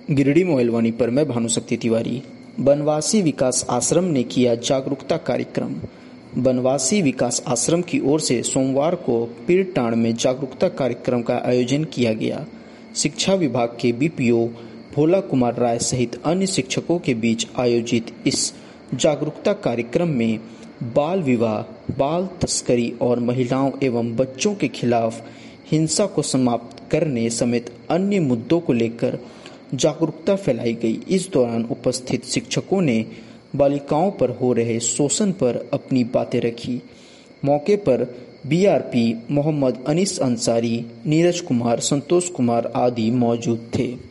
गिरिडीह मोबाइलवाणी पर मैं भानुशक्ति तिवारी। बनवासी विकास आश्रम ने किया जागरूकता कार्यक्रम। बनवासी विकास आश्रम की ओर से सोमवार को पीरटांड में जागरूकता कार्यक्रम का आयोजन किया गया। शिक्षा विभाग के बीपीओ भोला कुमार राय सहित अन्य शिक्षकों के बीच आयोजित इस जागरूकता कार्यक्रम में बाल विवाह, बाल तस्करी और महिलाओं एवं बच्चों के खिलाफ हिंसा को समाप्त करने समेत अन्य मुद्दों को लेकर जागरूकता फैलाई गई। इस दौरान उपस्थित शिक्षकों ने बालिकाओं पर हो रहे शोषण पर अपनी बातें रखी। मौके पर बीआरपी मोहम्मद अनीस अंसारी, नीरज कुमार, संतोष कुमार आदि मौजूद थे।